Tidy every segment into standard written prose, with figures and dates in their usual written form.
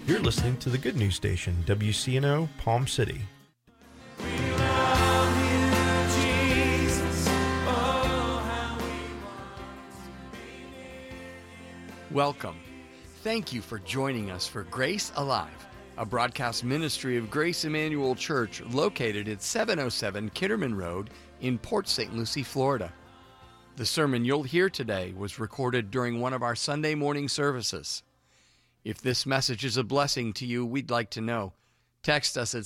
You're listening to the Good News Station, WCNO, Palm City. Welcome. Thank you for joining us for Grace Alive, a broadcast ministry of Grace Emmanuel Church located at 707 Kitterman Road in Port St. Lucie, Florida. The sermon you'll hear today was recorded during one of our Sunday morning services. If this message is a blessing to you, we'd like to know. Text us at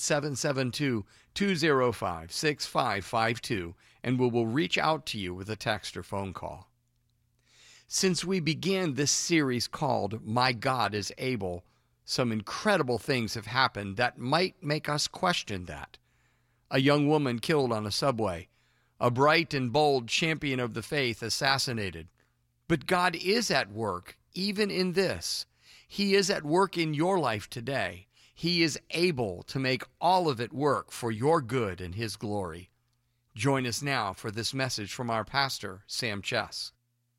772-205-6552, and we will reach out to you with a text or phone call. Since we began this series called My God is Able, some incredible things have happened that might make us question that. A young woman killed on a subway, a bright and bold champion of the faith assassinated. But God is at work even in this. He is at work in your life today. He is able to make all of it work for your good and His glory. Join us now for this message from our pastor, Sam Chess.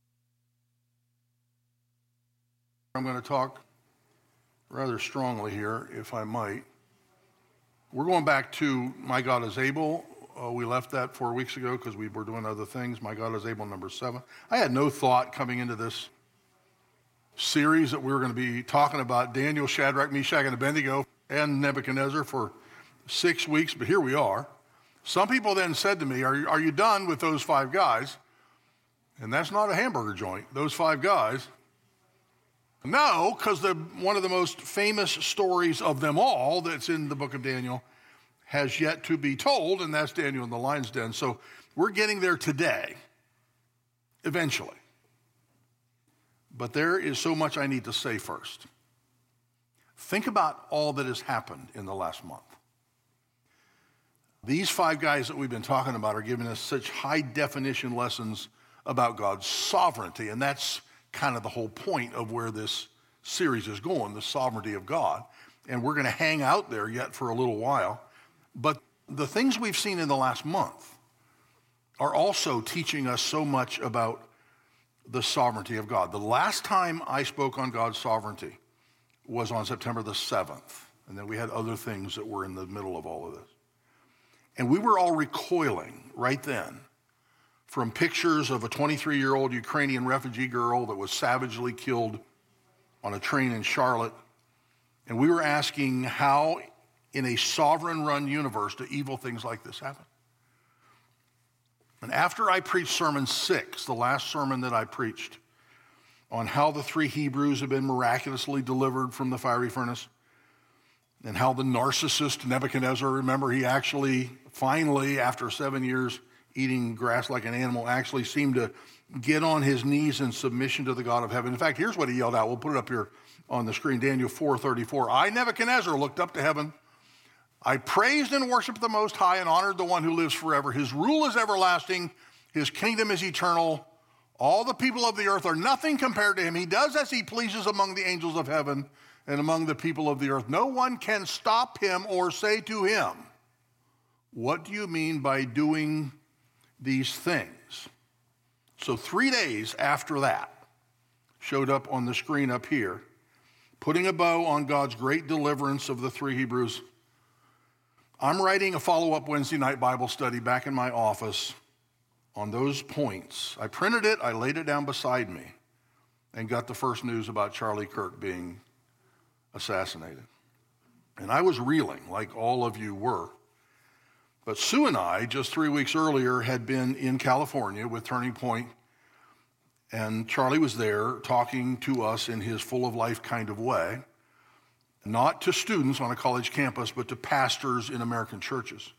I'm going to talk rather strongly here, if I might. We're going back to My God is Able. We left that 4 weeks ago because we were doing other things. My God is Able, number 7. I had no thought coming into this series that we were going to be talking about Daniel, Shadrach, Meshach, and Abednego and Nebuchadnezzar for 6 weeks, but here we are. Some people then said to me, are you done with those 5 guys? And that's not a hamburger joint, those 5 guys. No, because one of the most famous stories of them all that's in the book of Daniel has yet to be told, and that's Daniel in the lion's den. So we're getting there today, eventually. But there is so much I need to say first. Think about all that has happened in the last month. These 5 guys that we've been talking about are giving us such high-definition lessons about God's sovereignty, and that's kind of the whole point of where this series is going, the sovereignty of God. And we're going to hang out there yet for a little while. But the things we've seen in the last month are also teaching us so much about the sovereignty of God. The last time I spoke on God's sovereignty was on September the 7th. And then we had other things that were in the middle of all of this. And we were all recoiling right then from pictures of a 23-year-old Ukrainian refugee girl that was savagely killed on a train in Charlotte. And we were asking how, in a sovereign-run universe, do evil things like this happen? And after I preached sermon 6, the last sermon that I preached, on how the 3 Hebrews have been miraculously delivered from the fiery furnace, and how the narcissist Nebuchadnezzar, remember, he actually, finally, after 7 years eating grass like an animal, actually seemed to get on his knees in submission to the God of heaven. In fact, here's what he yelled out. We'll put it up here on the screen, Daniel 4:34. I, Nebuchadnezzar, looked up to heaven. I praised and worshiped the Most High and honored the one who lives forever. His rule is everlasting. His kingdom is eternal. All the people of the earth are nothing compared to him. He does as he pleases among the angels of heaven and among the people of the earth. No one can stop him or say to him, what do you mean by doing these things? So 3 days after that, showed up on the screen up here, putting a bow on God's great deliverance of the 3 Hebrews. I'm writing a follow-up Wednesday night Bible study back in my office on those points. I printed it, I laid it down beside me, and got the first news about Charlie Kirk being assassinated. And I was reeling, like all of you were. But Sue and I, just 3 weeks earlier, had been in California with Turning Point, and Charlie was there talking to us in his full-of-life kind of way, not to students on a college campus, but to pastors in American churches.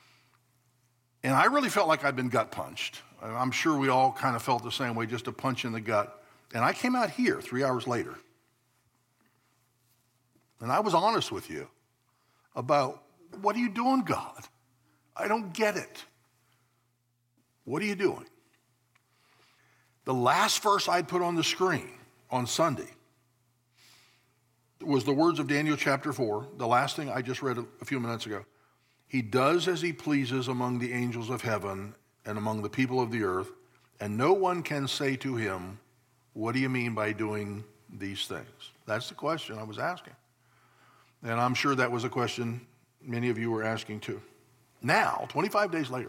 And I really felt like I'd been gut punched. I'm sure we all kind of felt the same way, just a punch in the gut. And I came out here 3 hours later. And I was honest with you about, what are you doing, God? I don't get it. What are you doing? The last verse I'd put on the screen on Sunday was the words of Daniel chapter 4, the last thing I just read a few minutes ago. He does as he pleases among the angels of heaven and among the people of the earth, and no one can say to him, what do you mean by doing these things? That's the question I was asking. And I'm sure that was a question many of you were asking too. Now, 25 days later,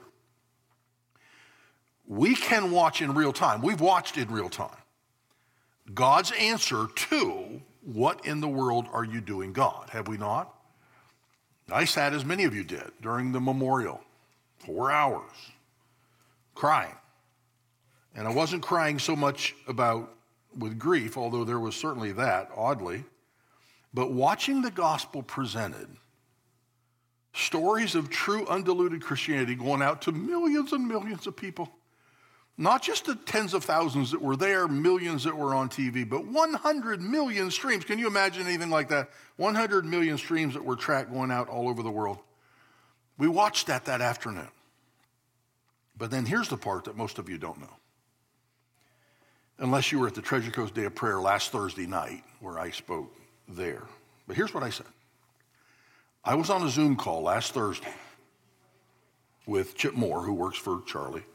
we can watch in real time. We've watched in real time God's answer to what in the world are you doing, God? Have we not? I sat, as many of you did, during the memorial, 4 hours, crying. And I wasn't crying so much with grief, although there was certainly that, oddly, but watching the gospel presented, stories of true undiluted Christianity going out to millions and millions of people. Not just the tens of thousands that were there, millions that were on TV, but 100 million streams. Can you imagine anything like that? 100 million streams that were tracked going out all over the world. We watched that afternoon. But then here's the part that most of you don't know. Unless you were at the Treasure Coast Day of Prayer last Thursday night, where I spoke there. But here's what I said. I was on a Zoom call last Thursday with Chip Moore, who worked for Charlie.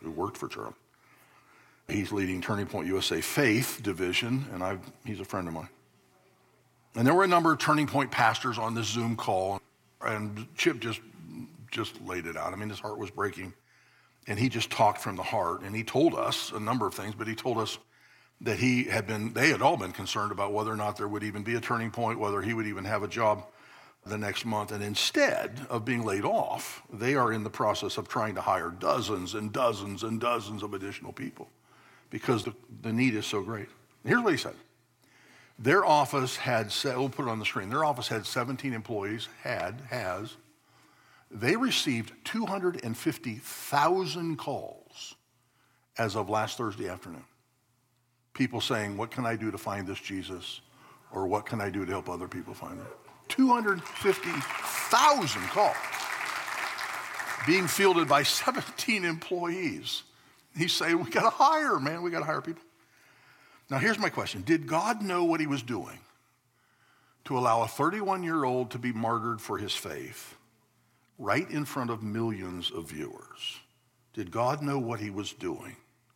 He's leading Turning Point USA Faith Division, and he's a friend of mine. And there were a number of Turning Point pastors on this Zoom call, and Chip just laid it out. I mean, his heart was breaking, and he just talked from the heart, and he told us a number of things, but he told us that they had all been concerned about whether or not there would even be a Turning Point, whether he would even have a job the next month. And instead of being laid off, they are in the process of trying to hire dozens and dozens and dozens of additional people because the need is so great. Here's what he said. Their office we'll put it on the screen. Their office had 17 employees, has. They received 250,000 calls as of last Thursday afternoon. People saying, what can I do to find this Jesus? Or what can I do to help other people find him? 250,000 calls being fielded by 17 employees. He's saying, we got to hire, man. We got to hire people. Now, here's my question. Did God know what he was doing to allow a 31-year-old to be martyred for his faith right in front of millions of viewers? Did God know what he was doing?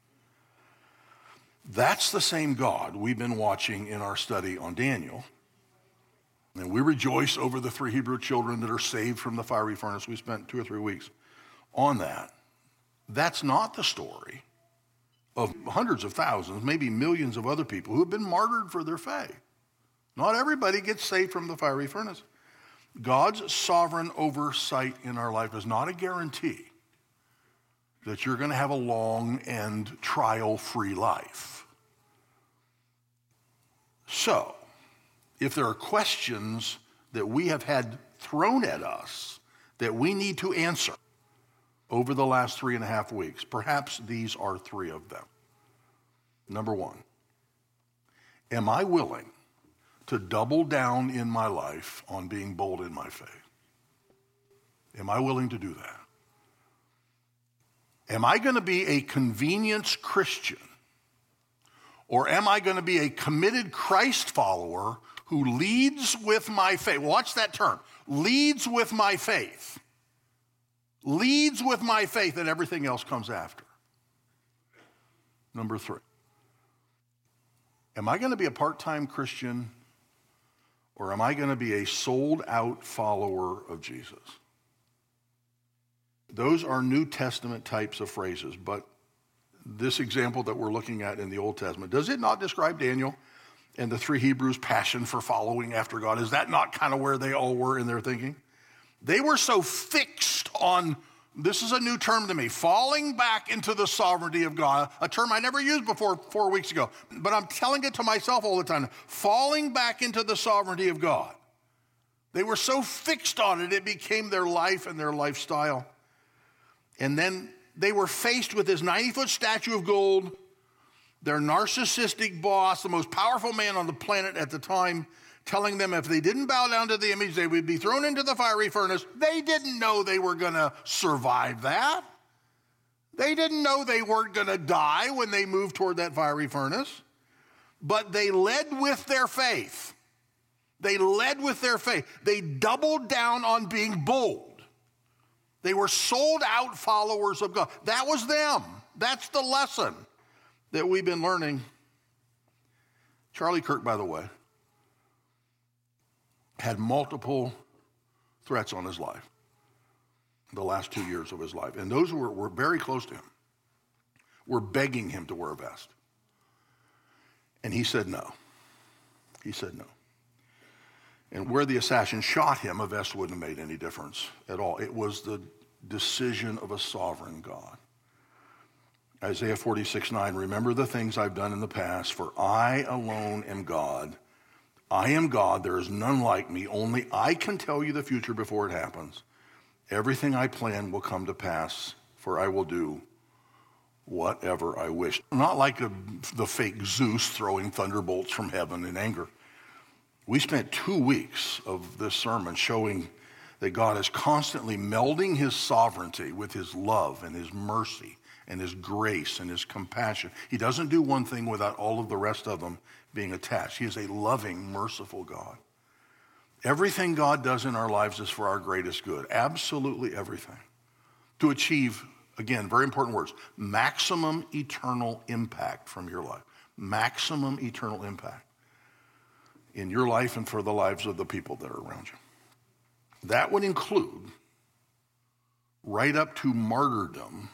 That's the same God we've been watching in our study on Daniel. And we rejoice over the 3 Hebrew children that are saved from the fiery furnace. We spent 2 or 3 weeks on that. That's not the story of hundreds of thousands, maybe millions of other people who have been martyred for their faith. Not everybody gets saved from the fiery furnace. God's sovereign oversight in our life is not a guarantee that you're going to have a long and trial-free life. So, if there are questions that we have had thrown at us that we need to answer over the last 3.5 weeks, perhaps these are 3 of them. Number 1, am I willing to double down in my life on being bold in my faith? Am I willing to do that? Am I going to be a convenience Christian? Or am I going to be a committed Christ follower who leads with my faith? Watch that term. Leads with my faith. Leads with my faith, and everything else comes after. Number 3. Am I going to be a part-time Christian, or am I going to be a sold-out follower of Jesus? Those are New Testament types of phrases, but this example that we're looking at in the Old Testament, does it not describe Daniel and the 3 Hebrews' passion for following after God? Is that not kind of where they all were in their thinking? They were so fixed on, this is a new term to me, falling back into the sovereignty of God, a term I never used before 4 weeks ago, but I'm telling it to myself all the time, falling back into the sovereignty of God. They were so fixed on it, it became their life and their lifestyle. And then they were faced with this 90-foot statue of gold, their narcissistic boss, the most powerful man on the planet at the time, telling them if they didn't bow down to the image, they would be thrown into the fiery furnace. They didn't know they were going to survive that. They didn't know they weren't going to die when they moved toward that fiery furnace. But they led with their faith. They led with their faith. They doubled down on being bold. They were sold out followers of God. That was them. That's the lesson that we've been learning. Charlie Kirk, by the way, had multiple threats on his life, the last 2 years of his life. And those who were very close to him were begging him to wear a vest. And he said no. He said no. And where the assassin shot him, a vest wouldn't have made any difference at all. It was the decision of a sovereign God. Isaiah 46:9, remember the things I've done in the past, for I alone am God. I am God, there is none like me, only I can tell you the future before it happens. Everything I plan will come to pass, for I will do whatever I wish. Not like the fake Zeus throwing thunderbolts from heaven in anger. We spent 2 weeks of this sermon showing that God is constantly melding his sovereignty with his love and his mercy and his grace and his compassion. He doesn't do one thing without all of the rest of them being attached. He is a loving, merciful God. Everything God does in our lives is for our greatest good. Absolutely everything. To achieve, again, very important words, maximum eternal impact from your life. Maximum eternal impact in your life and for the lives of the people that are around you. That would include right up to martyrdom,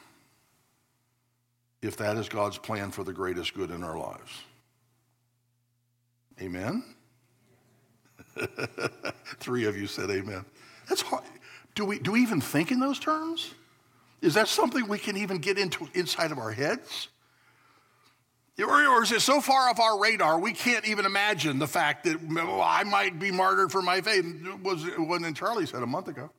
if that is God's plan for the greatest good in our lives. Amen? 3 of you said amen. That's hard. Do we even think in those terms? Is that something we can even get into inside of our heads? Or is it so far off our radar we can't even imagine the fact that I might be martyred for my faith? It wasn't Charlie said a month ago.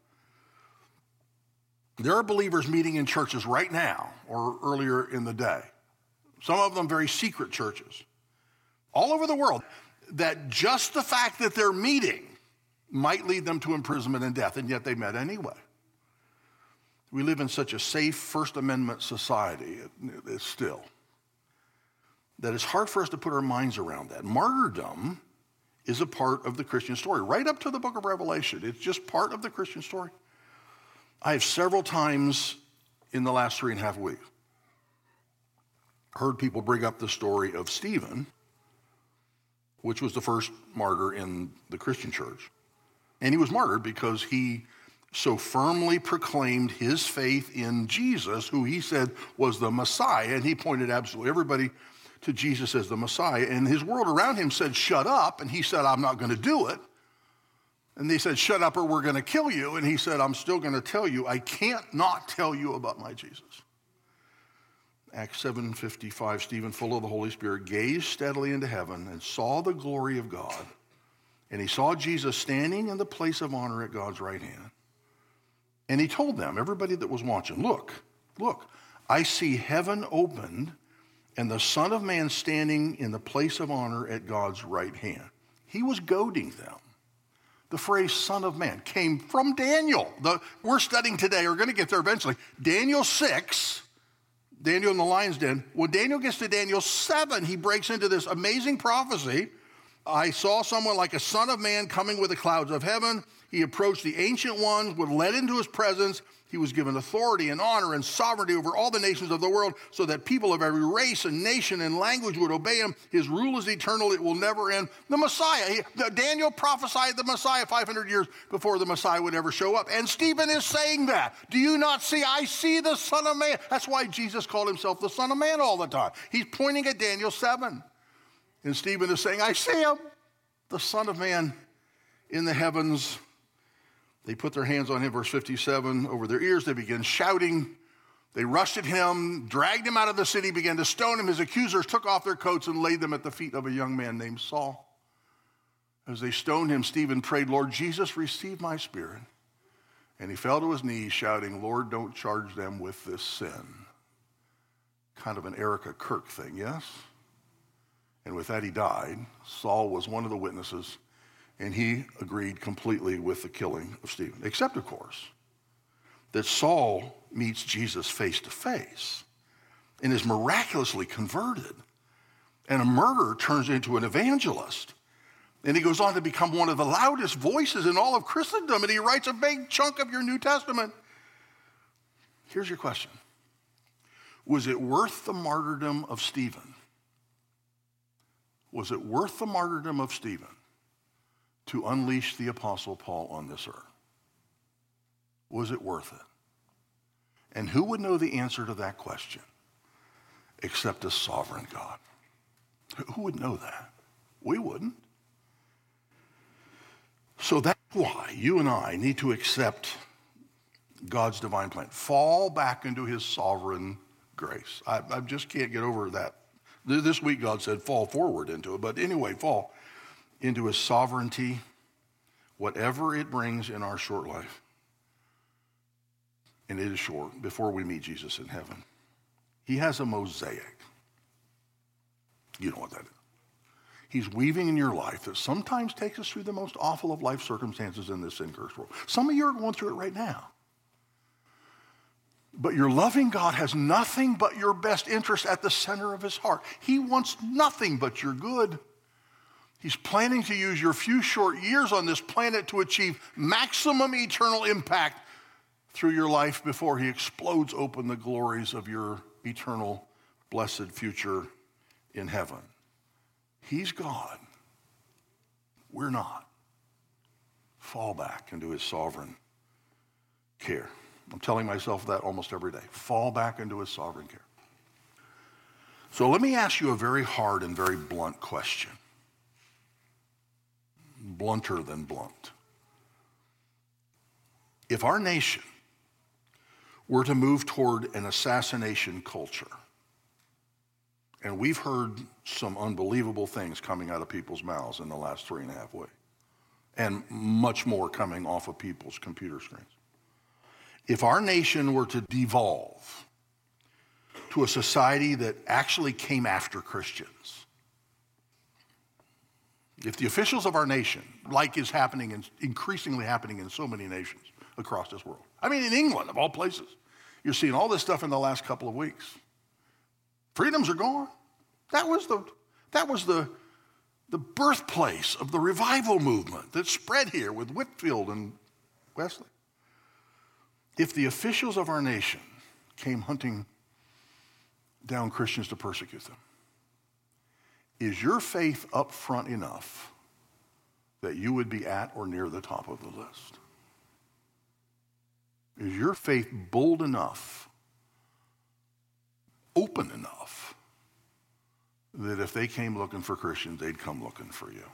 There are believers meeting in churches right now or earlier in the day, some of them very secret churches, all over the world, that just the fact that they're meeting might lead them to imprisonment and death, and yet they met anyway. We live in such a safe First Amendment society still that it's hard for us to put our minds around that. Martyrdom is a part of the Christian story, right up to the book of Revelation. It's just part of the Christian story. I have several times in the last 3.5 weeks heard people bring up the story of Stephen, which was the first martyr in the Christian church. And he was martyred because he so firmly proclaimed his faith in Jesus, who he said was the Messiah, and he pointed absolutely everybody to Jesus as the Messiah. And his world around him said, shut up, and he said, I'm not going to do it. And they said, shut up or we're going to kill you. And he said, I'm still going to tell you. I can't not tell you about my Jesus. Acts 7:55, Stephen, full of the Holy Spirit, gazed steadily into heaven and saw the glory of God. And he saw Jesus standing in the place of honor at God's right hand. And he told them, everybody that was watching, look, I see heaven opened and the Son of Man standing in the place of honor at God's right hand. He was goading them. The phrase Son of Man came from Daniel. We're studying today, we're going to get there eventually. Daniel 6, Daniel in the lion's den. When Daniel gets to Daniel 7, he breaks into this amazing prophecy. I saw someone like a son of man coming with the clouds of heaven. He approached the Ancient Ones, was led into his presence. He was given authority and honor and sovereignty over all the nations of the world so that people of every race and nation and language would obey him. His rule is eternal. It will never end. The Messiah, Daniel prophesied the Messiah 500 years before the Messiah would ever show up. And Stephen is saying that. Do you not see? I see the Son of Man. That's why Jesus called himself the Son of Man all the time. He's pointing at Daniel 7. And Stephen is saying, I see him, the Son of Man in the heavens. They put their hands on him, verse 57, over their ears. They began shouting. They rushed at him, dragged him out of the city, began to stone him. His accusers took off their coats and laid them at the feet of a young man named Saul. As they stoned him, Stephen prayed, Lord Jesus, receive my spirit. And he fell to his knees, shouting, Lord, don't charge them with this sin. Kind of an Erica Kirk thing, yes? And with that, he died. Saul was one of the witnesses, and he agreed completely with the killing of Stephen. Except, of course, that Saul meets Jesus face to face and is miraculously converted. And a murderer turns into an evangelist. And he goes on to become one of the loudest voices in all of Christendom, and he writes a big chunk of your New Testament. Here's your question. Was it worth the martyrdom of Stephen? Was it worth the martyrdom of Stephen to unleash the Apostle Paul on this earth? Was it worth it? And who would know the answer to that question except a sovereign God? Who would know that? We wouldn't. So that's why you and I need to accept God's divine plan. Fall back into his sovereign grace. I just can't get over that. This week God said fall forward into it. But anyway, fall into his sovereignty, whatever it brings in our short life. And it is short, before we meet Jesus in heaven. He has a mosaic. You know what that is. He's weaving in your life that sometimes takes us through the most awful of life circumstances in this sin-cursed world. Some of you are going through it right now. But your loving God has nothing but your best interest at the center of his heart. He wants nothing but your good. He's planning to use your few short years on this planet to achieve maximum eternal impact through your life before he explodes open the glories of your eternal blessed future in heaven. He's God. We're not. Fall back into his sovereign care. I'm telling myself that almost every day. Fall back into his sovereign care. So let me ask you a very hard and very blunt question. Blunter than blunt. If our nation were to move toward an assassination culture, and we've heard some unbelievable things coming out of people's mouths in the last 3.5 weeks, and much more coming off of people's computer screens. If our nation were to devolve to a society that actually came after Christians, if the officials of our nation, like is happening and increasingly happening in so many nations across this world, I mean in England of all places, you're seeing all this stuff in the last couple of weeks. Freedoms are gone. That was the birthplace of the revival movement that spread here with Whitefield and Wesley. If the officials of our nation came hunting down Christians to persecute them, is your faith up front enough that you would be at or near the top of the list? Is your faith bold enough, open enough, that if they came looking for Christians, they'd come looking for you?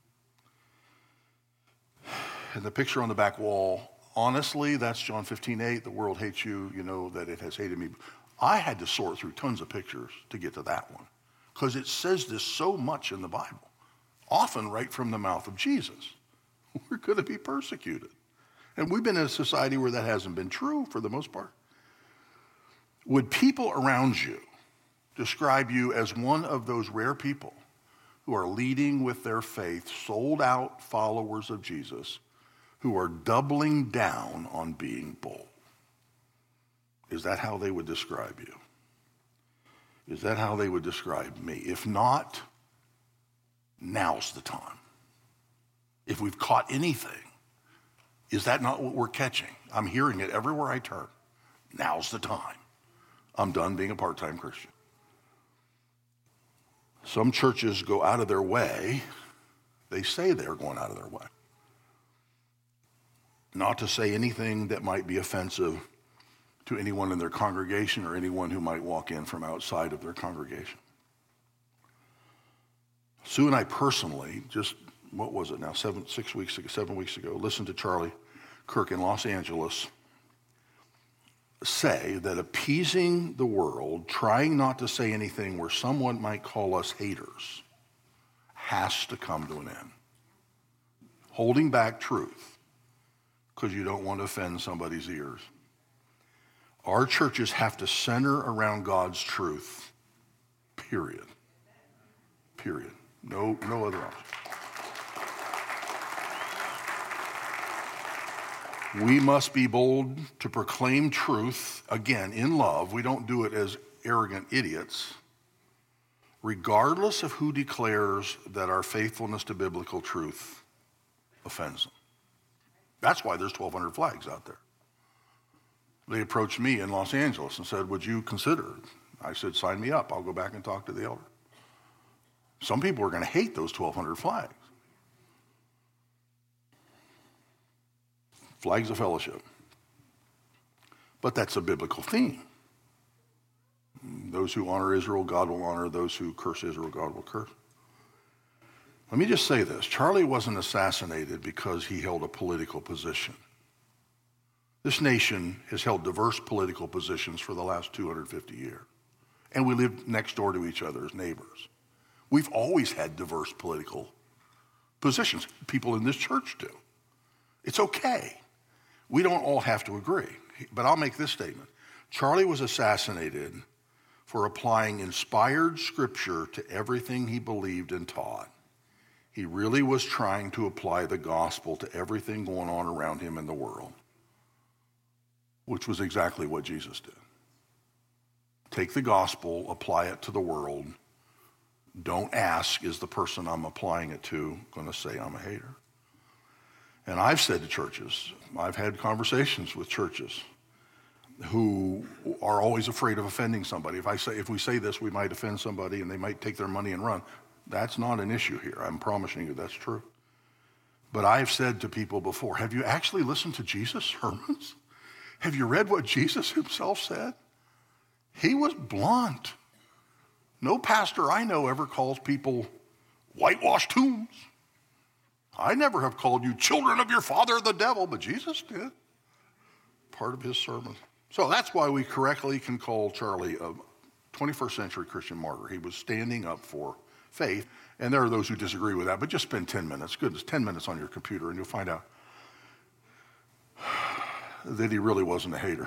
And the picture on the back wall, honestly, that's John 15:8. The world hates you, you know that it has hated me. I had to sort through tons of pictures to get to that one because it says this so much in the Bible, often right from the mouth of Jesus. We're going to be persecuted. And we've been in a society where that hasn't been true for the most part. Would people around you describe you as one of those rare people who are leading with their faith, sold out followers of Jesus, who are doubling down on being bold? Is that how they would describe you? Is that how they would describe me? If not, now's the time. If we've caught anything, is that not what we're catching? I'm hearing it everywhere I turn. Now's the time. I'm done being a part-time Christian. Some churches go out of their way. They say they're going out of their way not to say anything that might be offensive to anyone in their congregation or anyone who might walk in from outside of their congregation. Sue and I personally, just, what was it now, 7 weeks ago, listened to Charlie Kirk in Los Angeles say that appeasing the world, trying not to say anything where someone might call us haters, has to come to an end. Holding back truth because you don't want to offend somebody's ears. Our churches have to center around God's truth, period. Period. No other option. We must be bold to proclaim truth, again, in love. We don't do it as arrogant idiots, regardless of who declares that our faithfulness to biblical truth offends them. That's why there's 1,200 flags out there. They approached me in Los Angeles and said, would you consider it? I said, sign me up. I'll go back and talk to the elder. Some people are going to hate those 1,200 flags. flags of fellowship. But that's a biblical theme. Those who honor Israel, God will honor. Those who curse Israel, God will curse. Let me just say this. Charlie wasn't assassinated because he held a political position. This nation has held diverse political positions for the last 250 years. And we live next door to each other as neighbors. We've always had diverse political positions. People in this church do. It's okay. We don't all have to agree. But I'll make this statement. Charlie was assassinated for applying inspired scripture to everything he believed and taught. He really was trying to apply the gospel to everything going on around him in the world, which was exactly what Jesus did. Take the gospel, apply it to the world. Don't ask, is the person I'm applying it to going to say I'm a hater? And I've said to churches, I've had conversations with churches who are always afraid of offending somebody. If we say this, we might offend somebody and they might take their money and run. That's not an issue here. I'm promising you that's true. But I've said to people before, have you actually listened to Jesus' sermons? Have you read what Jesus himself said? He was blunt. No pastor I know ever calls people whitewashed tombs. I never have called you children of your father the devil, but Jesus did. Part of his sermon. So that's why we correctly can call Charlie a 21st century Christian martyr. He was standing up for faith, and there are those who disagree with that, but just spend 10 minutes, goodness, 10 minutes on your computer, and you'll find out that he really wasn't a hater.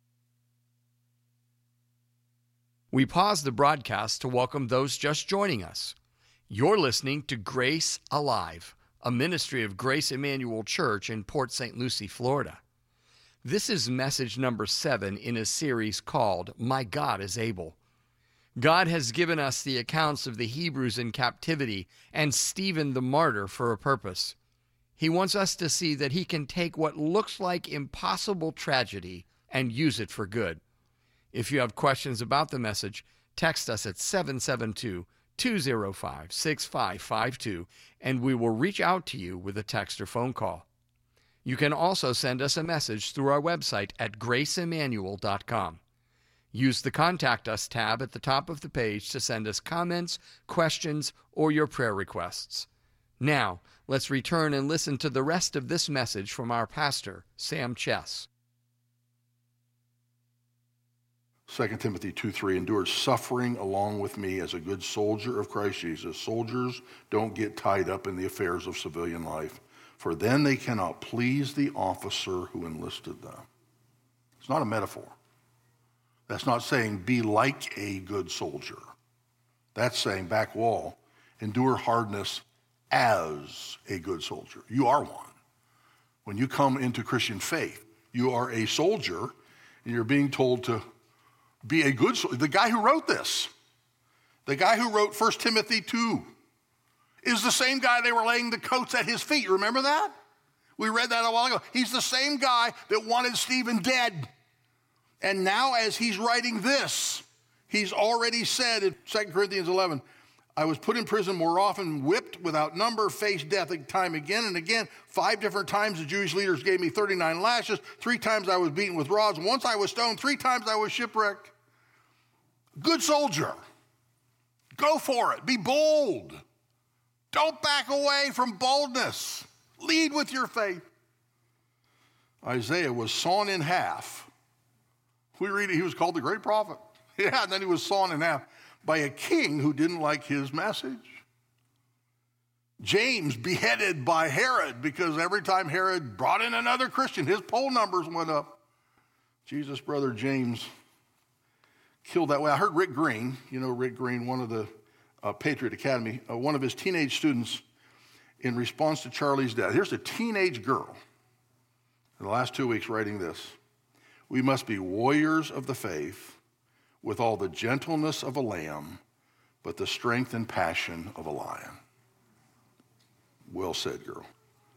We pause the broadcast to welcome those just joining us. You're listening to Grace Alive, a ministry of Grace Emmanuel Church in Port St. Lucie, Florida. This is message number 7 in a series called My God is Able. God has given us the accounts of the Hebrews in captivity and Stephen the martyr for a purpose. He wants us to see that he can take what looks like impossible tragedy and use it for good. If you have questions about the message, text us at 772-205-6552, and we will reach out to you with a text or phone call. You can also send us a message through our website at graceemmanuel.com. Use the Contact Us tab at the top of the page to send us comments, questions, or your prayer requests. Now, let's return and listen to the rest of this message from our pastor, Sam Chess. 2 Timothy 2:3, endure suffering along with me as a good soldier of Christ Jesus. Soldiers don't get tied up in the affairs of civilian life, for then they cannot please the officer who enlisted them. It's not a metaphor. That's not saying be like a good soldier. That's saying back wall, endure hardness as a good soldier. You are one. When you come into Christian faith, you are a soldier, and you're being told to be a good soldier. The guy who wrote this, the guy who wrote 1 Timothy 2, is the same guy they were laying the coats at his feet. You remember that? We read that a while ago. He's the same guy that wanted Stephen dead. And now as he's writing this, he's already said in 2 Corinthians 11, I was put in prison more often, whipped without number, faced death time again and again. 5 different times the Jewish leaders gave me 39 lashes. 3 times I was beaten with rods. Once I was stoned. 3 times I was shipwrecked. Good soldier. Go for it. Be bold. Don't back away from boldness. Lead with your faith. Isaiah was sawn in half. We read it, he was called the great prophet. Yeah, and then he was sawn in half by a king who didn't like his message. James beheaded by Herod because every time Herod brought in another Christian, his poll numbers went up. Jesus' brother James killed that way. I heard Rick Green, you know Rick Green, one of the Patriot Academy, one of his teenage students in response to Charlie's death. Here's a teenage girl in the last 2 weeks writing this. We must be warriors of the faith with all the gentleness of a lamb, but the strength and passion of a lion. Well said, girl.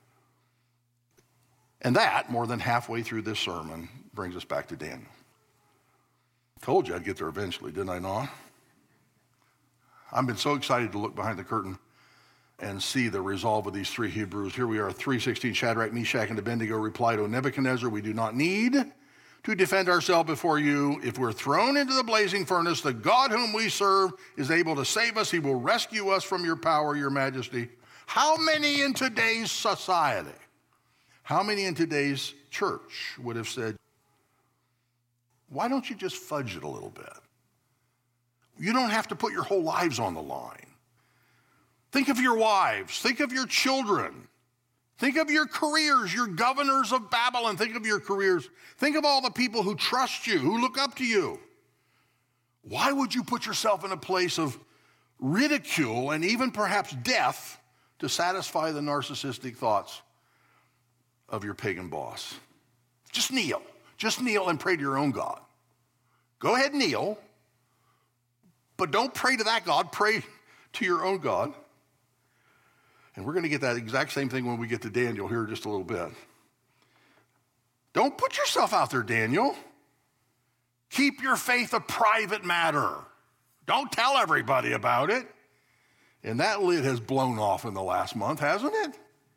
And that, more than halfway through this sermon, brings us back to Daniel. Told you I'd get there eventually, didn't I not? I've been so excited to look behind the curtain and see the resolve of these three Hebrews. Here we are, 3:16, Shadrach, Meshach, and Abednego replied, O Nebuchadnezzar, we do not need to defend ourselves before you. If we're thrown into the blazing furnace, the God whom we serve is able to save us. He will rescue us from your power, your majesty. How many in today's society, how many in today's church would have said, why don't you just fudge it a little bit? You don't have to put your whole lives on the line. Think of your wives. Think of your children. Think of your careers, your governors of Babylon. Think of your careers. Think of all the people who trust you, who look up to you. Why would you put yourself in a place of ridicule and even perhaps death to satisfy the narcissistic thoughts of your pagan boss? Just kneel. Just kneel and pray to your own God. Go ahead, kneel. But don't pray to that God. Pray to your own God. And we're going to get that exact same thing when we get to Daniel here in just a little bit. Don't put yourself out there, Daniel. Keep your faith a private matter. Don't tell everybody about it. And that lid has blown off in the last month, hasn't it?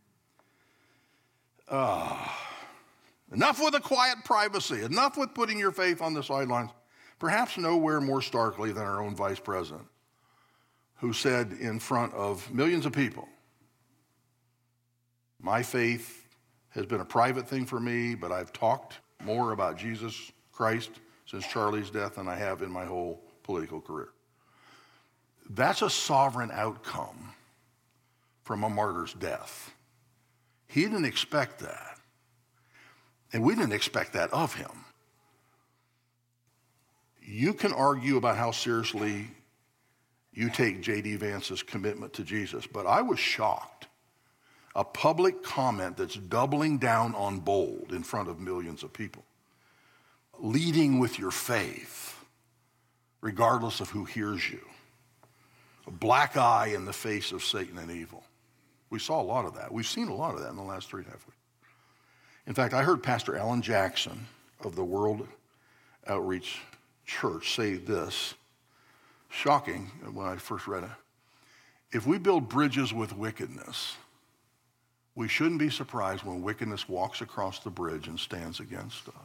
Enough with the quiet privacy. Enough with putting your faith on the sidelines. Perhaps nowhere more starkly than our own vice president, who said in front of millions of people, my faith has been a private thing for me, but I've talked more about Jesus Christ since Charlie's death than I have in my whole political career. That's a sovereign outcome from a martyr's death. He didn't expect that. And we didn't expect that of him. You can argue about how seriously you take J.D. Vance's commitment to Jesus, but I was shocked. A public comment that's doubling down on bold in front of millions of people. Leading with your faith, regardless of who hears you. A black eye in the face of Satan and evil. We saw a lot of that. We've seen a lot of that in the last 3.5 weeks. In fact, I heard Pastor Alan Jackson of the World Outreach Church say this, shocking when I first read it. If we build bridges with wickedness, we shouldn't be surprised when wickedness walks across the bridge and stands against us.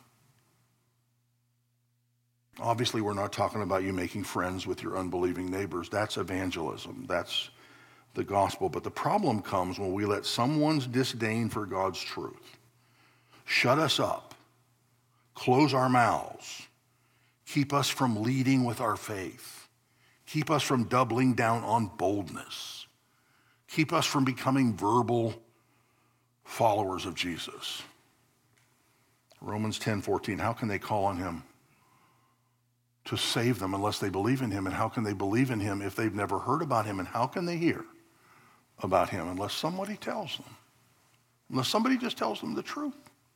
Obviously, we're not talking about you making friends with your unbelieving neighbors. That's evangelism. That's the gospel. But the problem comes when we let someone's disdain for God's truth shut us up, close our mouths, keep us from leading with our faith, keep us from doubling down on boldness, keep us from becoming verbal followers of Jesus. Romans 10:14, how can they call on him to save them unless they believe in him? And how can they believe in him if they've never heard about him? And how can they hear about him unless somebody tells them? Unless somebody just tells them the truth.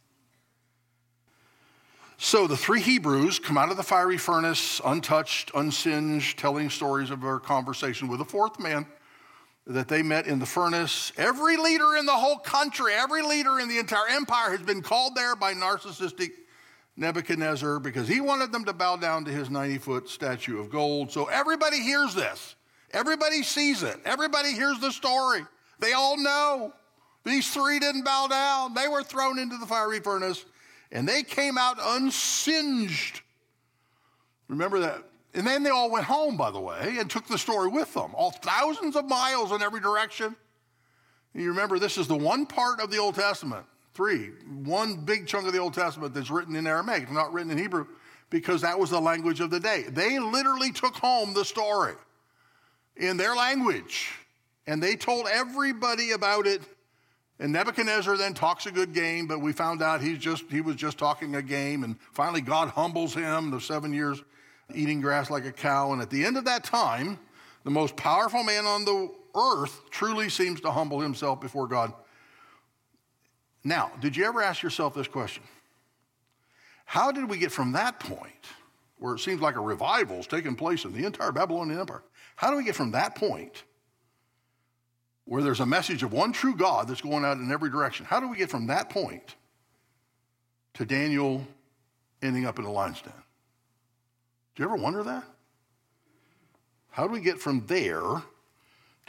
So the three Hebrews come out of the fiery furnace, untouched, unsinged, telling stories of their conversation with a fourth man that they met in the furnace. Every leader in the whole country, every leader in the entire empire has been called there by narcissistic Nebuchadnezzar because he wanted them to bow down to his 90-foot statue of gold. So everybody hears this. Everybody sees it. Everybody hears the story. They all know. These three didn't bow down. They were thrown into the fiery furnace, and they came out unsinged. Remember that? And then they all went home, by the way, and took the story with them, all thousands of miles in every direction. And you remember, this is the one part of the Old Testament, one big chunk of the Old Testament that's written in Aramaic, not written in Hebrew, because that was the language of the day. They literally took home the story in their language, and they told everybody about it. And Nebuchadnezzar then talks a good game, but we found out he was just talking a game, and finally God humbles him, the 7 years eating grass like a cow. And at the end of that time, the most powerful man on the earth truly seems to humble himself before God. Now, did you ever ask yourself this question? How did we get from that point, where it seems like a revival is taking place in the entire Babylonian Empire, how do we get from that point, where there's a message of one true God that's going out in every direction, how do we get from that point to Daniel ending up in a lion's den? Do you ever wonder that? How do we get from there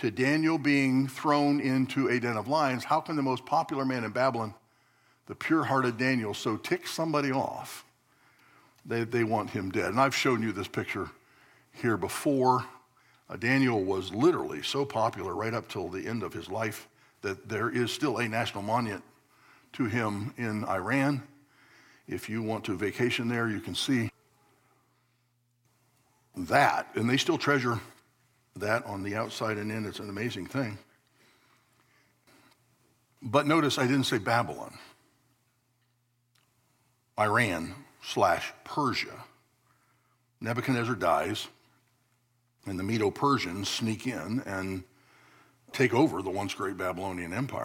to Daniel being thrown into a den of lions, how can the most popular man in Babylon, the pure-hearted Daniel, so tick somebody off? They want him dead. And I've shown you this picture here before. Daniel was literally so popular right up till the end of his life that there is still a national monument to him in Iran. If you want to vacation there, you can see that. And they still treasure that on the outside and in. It's an amazing thing. But notice I didn't say Babylon. Iran/Persia. Nebuchadnezzar dies, and the Medo-Persians sneak in and take over the once great Babylonian Empire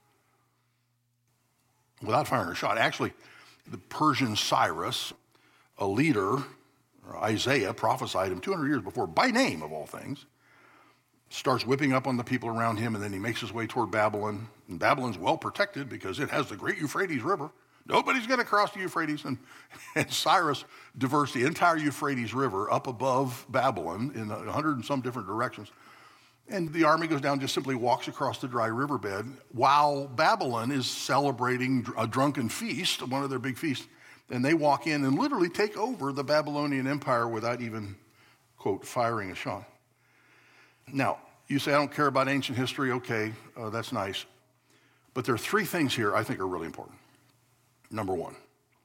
without firing a shot. Actually, the Persian Cyrus, a leader, Isaiah prophesied him 200 years before, by name of all things, starts whipping up on the people around him, and then he makes his way toward Babylon. And Babylon's well protected because it has the great Euphrates River. Nobody's going to cross the Euphrates. And Cyrus diverts the entire Euphrates River up above Babylon in 100 and some different directions. And the army goes down, just simply walks across the dry riverbed while Babylon is celebrating a drunken feast, one of their big feasts. And they walk in and literally take over the Babylonian Empire without even, quote, firing a shot. Now, you say, I don't care about ancient history. Okay, that's nice. But there are three things here I think are really important. Number one,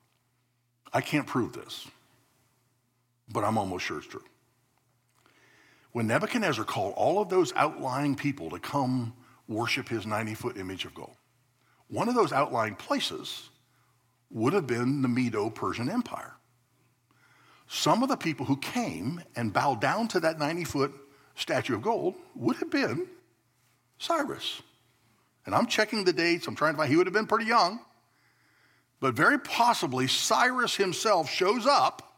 I can't prove this, but I'm almost sure it's true. When Nebuchadnezzar called all of those outlying people to come worship his 90-foot image of gold, one of those outlying places would have been the Medo-Persian Empire. Some of the people who came and bowed down to that 90-foot statue of gold would have been Cyrus. And I'm checking the dates. I'm trying to find, he would have been pretty young. But very possibly Cyrus himself shows up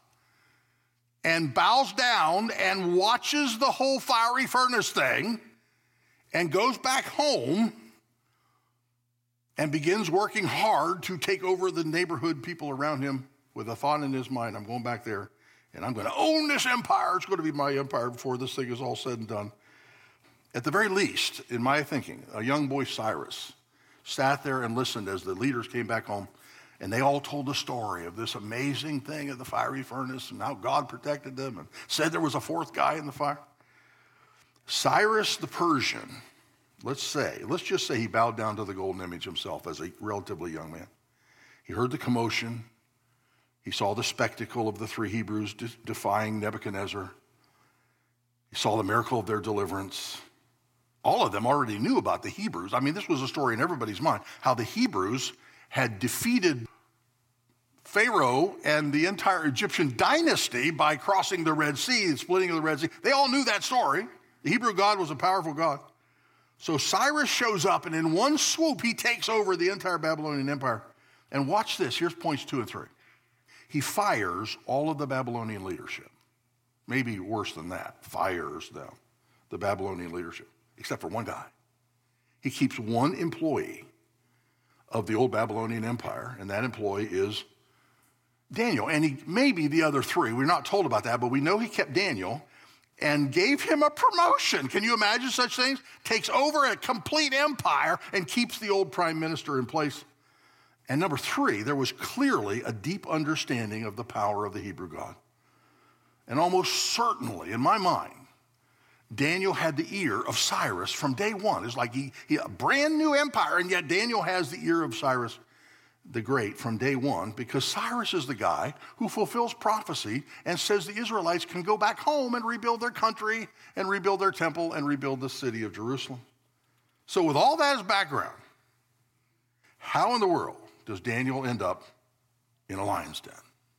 and bows down and watches the whole fiery furnace thing and goes back home and begins working hard to take over the neighborhood people around him with a thought in his mind, I'm going back there and I'm going to own this empire. It's going to be my empire before this thing is all said and done. At the very least, in my thinking, a young boy Cyrus sat there and listened as the leaders came back home. And they all told the story of this amazing thing at the fiery furnace and how God protected them and said there was a fourth guy in the fire. Cyrus the Persian, let's just say he bowed down to the golden image himself as a relatively young man. He heard the commotion. He saw the spectacle of the three Hebrews defying Nebuchadnezzar. He saw the miracle of their deliverance. All of them already knew about the Hebrews. I mean, this was a story in everybody's mind, how the Hebrews had defeated Pharaoh and the entire Egyptian dynasty by crossing the Red Sea, the splitting of the Red Sea. They all knew that story. The Hebrew God was a powerful God. So Cyrus shows up, and in one swoop, he takes over the entire Babylonian Empire. And watch this. Here's points 2 and 3. He fires all of the Babylonian leadership. Maybe worse than that, fires them, the Babylonian leadership, except for one guy. He keeps one employee of the old Babylonian Empire, and that employee is Daniel. And maybe the other three, we're not told about that, but we know he kept Daniel and gave him a promotion. Can you imagine such things? Takes over a complete empire and keeps the old prime minister in place. And number 3, there was clearly a deep understanding of the power of the Hebrew God. And almost certainly, in my mind, Daniel had the ear of Cyrus from day one. It's like he a brand new empire, and yet Daniel has the ear of Cyrus the Great from day one, because Cyrus is the guy who fulfills prophecy and says the Israelites can go back home and rebuild their country and rebuild their temple and rebuild the city of Jerusalem. So with all that as background, how in the world does Daniel end up in a lion's den?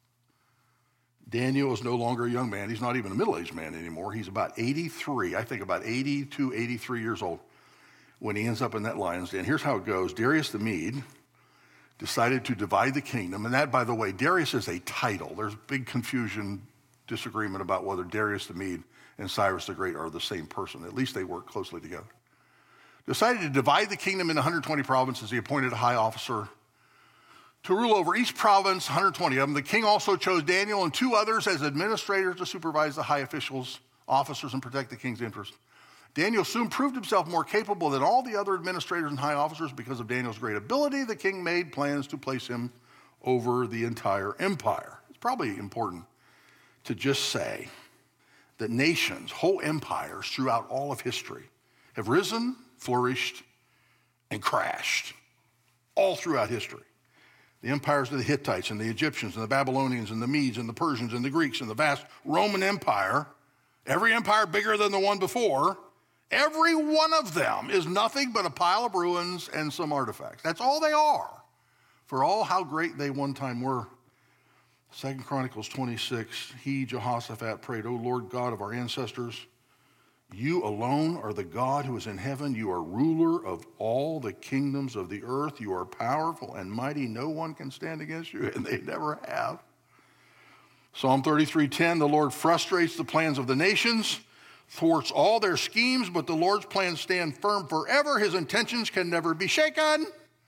Daniel is no longer a young man. He's not even a middle-aged man anymore. He's about 83, I think about 82, 83 years old when he ends up in that lion's den. Here's how it goes. Darius the Mede decided to divide the kingdom. And that, by the way, Darius is a title. There's big confusion, disagreement about whether Darius the Mede and Cyrus the Great are the same person. At least they work closely together. Decided to divide the kingdom into 120 provinces. He appointed a high officer to rule over each province, 120 of them. The king also chose Daniel and 2 others as administrators to supervise the high officials, officers, and protect the king's interest. Daniel soon proved himself more capable than all the other administrators and high officers. Because of Daniel's great ability, the king made plans to place him over the entire empire. It's probably important to just say that nations, whole empires throughout all of history have risen, flourished, and crashed all throughout history. The empires of the Hittites and the Egyptians and the Babylonians and the Medes and the Persians and the Greeks and the vast Roman Empire, every empire bigger than the one before, every one of them is nothing but a pile of ruins and some artifacts. That's all they are, for all how great they one time were. 2 Chronicles 26, he, Jehoshaphat, prayed, O Lord God of our ancestors, you alone are the God who is in heaven. You are ruler of all the kingdoms of the earth. You are powerful and mighty. No one can stand against you, and they never have. Psalm 33:10, the Lord frustrates the plans of the nations, thwarts all their schemes, but the Lord's plans stand firm forever. His intentions can never be shaken.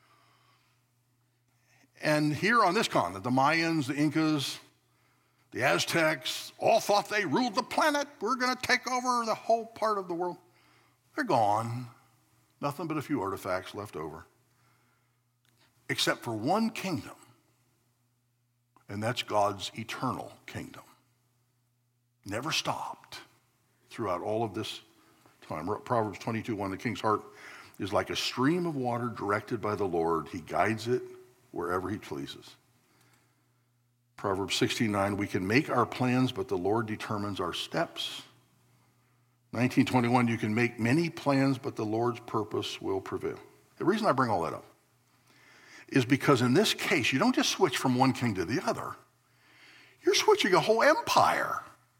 And here on this continent, the Mayans, the Incas, the Aztecs all thought they ruled the planet. We're going to take over the whole part of the world. They're gone. Nothing but a few artifacts left over. Except for one kingdom, and that's God's eternal kingdom. Never stopped throughout all of this time. Proverbs 22:1, the king's heart is like a stream of water directed by the Lord. He guides it wherever he pleases. Proverbs 16:9, we can make our plans, but the Lord determines our steps. 19:21, you can make many plans, but the Lord's purpose will prevail. The reason I bring all that up is because in this case, you don't just switch from one king to the other. You're switching a whole empire.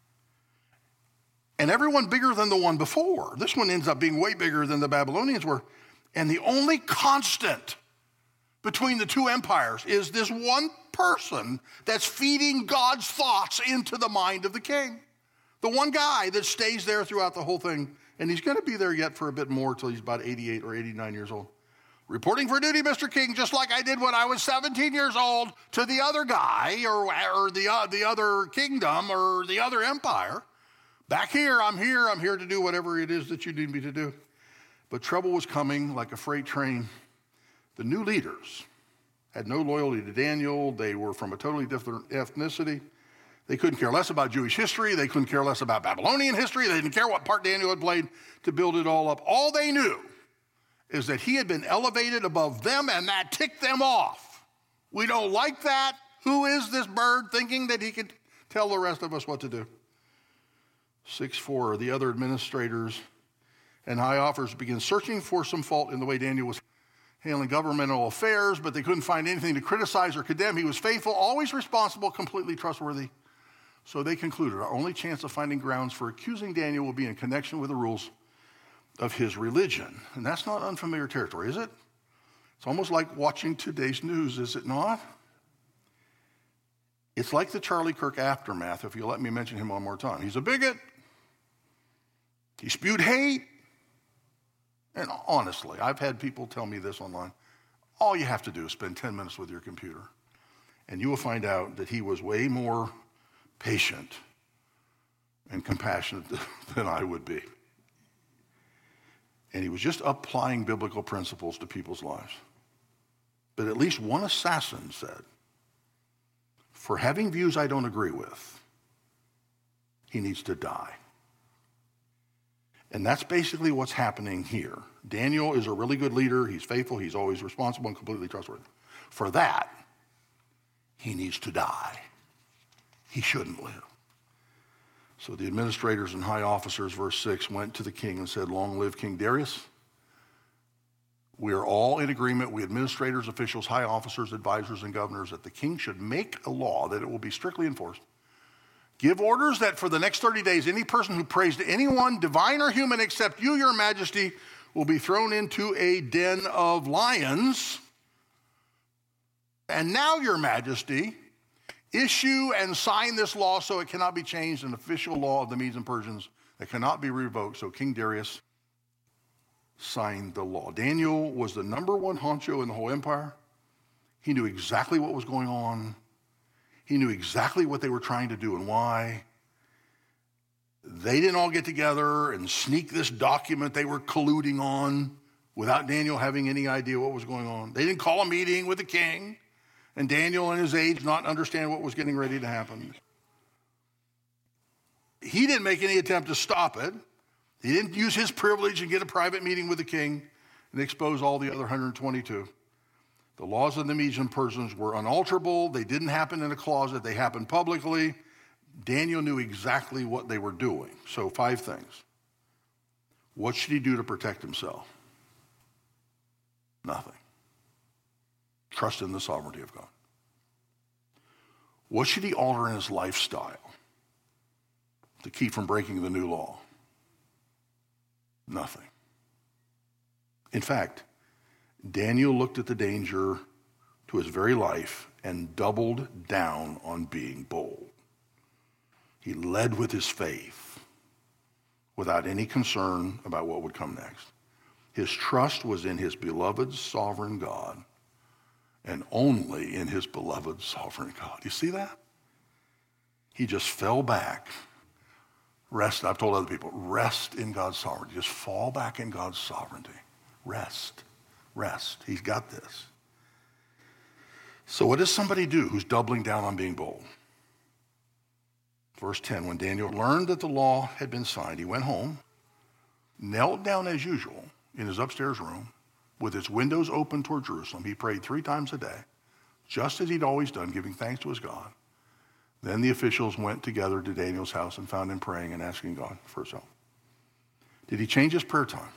And everyone bigger than the one before. This one ends up being way bigger than the Babylonians were. And the only constant between the two empires is this one person that's feeding God's thoughts into the mind of the king. The one guy that stays there throughout the whole thing, and he's going to be there yet for a bit more till he's about 88 or 89 years old. Reporting for duty, Mr. King, just like I did when I was 17 years old to the other guy or the other kingdom or the other empire. Back here, I'm here to do whatever it is that you need me to do. But trouble was coming like a freight train. The new leaders had no loyalty to Daniel. They were from a totally different ethnicity. They couldn't care less about Jewish history. They couldn't care less about Babylonian history. They didn't care what part Daniel had played to build it all up. All they knew is that he had been elevated above them, and that ticked them off. We don't like that. Who is this bird thinking that he could tell the rest of us what to do? 6:4, the other administrators and high officers began searching for some fault in the way Daniel was handling governmental affairs, but they couldn't find anything to criticize or condemn. He was faithful, always responsible, completely trustworthy. So they concluded our only chance of finding grounds for accusing Daniel will be in connection with the rules of his religion. And that's not unfamiliar territory, is it? It's almost like watching today's news, is it not? It's like the Charlie Kirk aftermath, if you'll let me mention him one more time. He's a bigot. He spewed hate. And honestly, I've had people tell me this online. All you have to do is spend 10 minutes with your computer, and you will find out that he was way more patient and compassionate than I would be. And he was just applying biblical principles to people's lives. But at least one assassin said, for having views I don't agree with, he needs to die. And that's basically what's happening here. Daniel is a really good leader. He's faithful. He's always responsible and completely trustworthy. For that, he needs to die. He shouldn't live. So the administrators and high officers, verse 6, went to the king and said, long live King Darius. We are all in agreement, we administrators, officials, high officers, advisors, and governors, that the king should make a law that it will be strictly enforced. Give orders that for the next 30 days, any person who prays to anyone, divine or human, except you, your majesty, will be thrown into a den of lions. And now, your majesty, issue and sign this law so it cannot be changed, an official law of the Medes and Persians that cannot be revoked. So King Darius signed the law. Daniel was the number one honcho in the whole empire. He knew exactly what was going on. He knew exactly what they were trying to do and why. They didn't all get together and sneak this document they were colluding on without Daniel having any idea what was going on. They didn't call a meeting with the king and Daniel and his aides not understand what was getting ready to happen. He didn't make any attempt to stop it. He didn't use his privilege and get a private meeting with the king and expose all the other 122. The laws of the Medes and Persians were unalterable. They didn't happen in a closet. They happened publicly. Daniel knew exactly what they were doing. So 5 things. What should he do to protect himself? Nothing. Trust in the sovereignty of God. What should he alter in his lifestyle to keep from breaking the new law? Nothing. In fact, Daniel looked at the danger to his very life and doubled down on being bold. He led with his faith without any concern about what would come next. His trust was in his beloved sovereign God and only in his beloved sovereign God. You see that? He just fell back. Rest, I've told other people, rest in God's sovereignty. Just fall back in God's sovereignty. Rest. He's got this. So what does somebody do who's doubling down on being bold? Verse 10, when Daniel learned that the law had been signed, he went home, knelt down as usual in his upstairs room with its windows open toward Jerusalem. He prayed 3 times a day, just as he'd always done, giving thanks to his God. Then the officials went together to Daniel's house and found him praying and asking God for his help. Did he change his prayer time?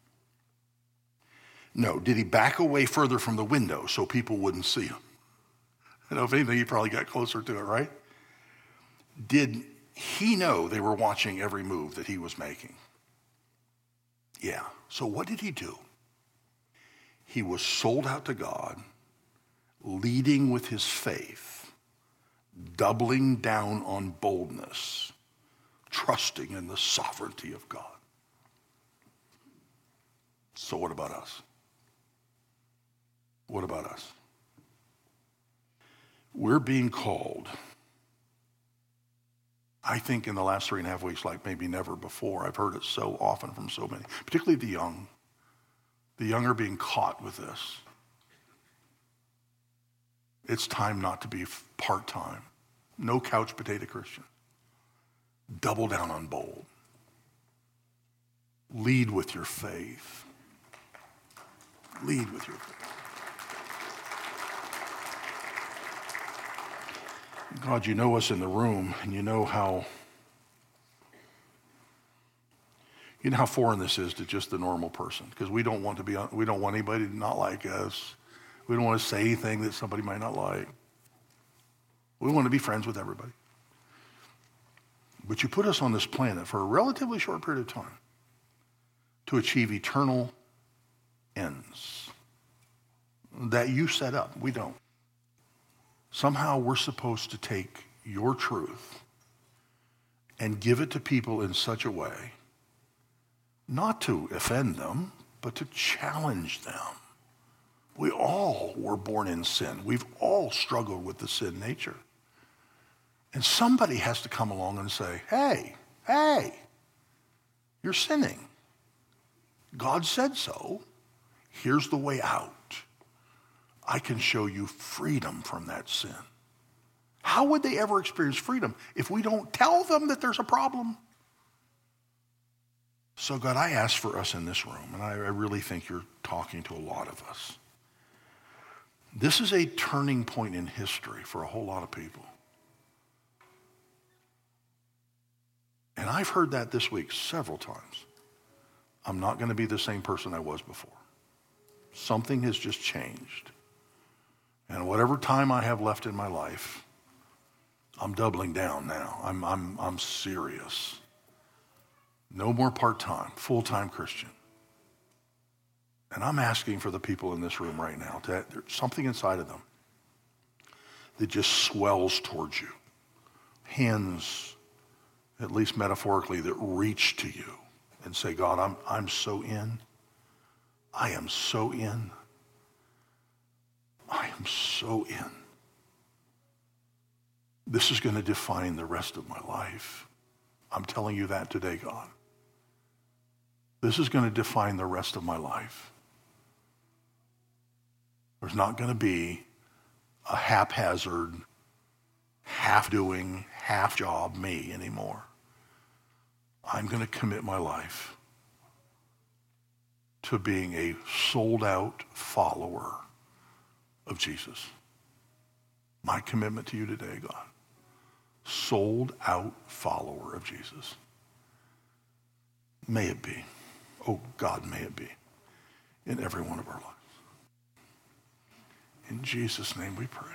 No. Did he back away further from the window so people wouldn't see him? If anything, he probably got closer to it, right? Did he know they were watching every move that he was making? Yeah. So what did he do? He was sold out to God, leading with his faith, doubling down on boldness, trusting in the sovereignty of God. So what about us? What about us? We're being called, I think in the last 3.5 weeks, like maybe never before. I've heard it so often from so many, particularly the young. The young are being caught with this. It's time not to be part-time. No couch potato Christian. Double down on bold. Lead with your faith. Lead with your faith. God, you know us in the room, and you know how foreign this is to just the normal person, because we don't want anybody to not like us. We don't want to say anything that somebody might not like. We want to be friends with everybody. But you put us on this planet for a relatively short period of time to achieve eternal ends that you set up. We don't. Somehow we're supposed to take your truth and give it to people in such a way, not to offend them, but to challenge them. We all were born in sin. We've all struggled with the sin nature. And somebody has to come along and say, hey, you're sinning. God said so. Here's the way out. I can show you freedom from that sin. How would they ever experience freedom if we don't tell them that there's a problem? So God, I ask for us in this room, and I really think you're talking to a lot of us. This is a turning point in history for a whole lot of people. And I've heard that this week several times. I'm not going to be the same person I was before. Something has just changed. And whatever time I have left in my life, I'm doubling down now. I'm serious. No more part-time, full-time Christian. And I'm asking for the people in this room right now, there's something inside of them that just swells towards you. Hands, at least metaphorically, that reach to you and say, God, I'm so in. I am so in. I am so in. This is going to define the rest of my life. I'm telling you that today, God. This is going to define the rest of my life. There's not going to be a haphazard, half-doing, half-job me anymore. I'm going to commit my life to being a sold-out follower of Jesus. My commitment to you today, God. Sold-out follower of Jesus. May it be. Oh, God, may it be in every one of our lives. In Jesus' name we pray.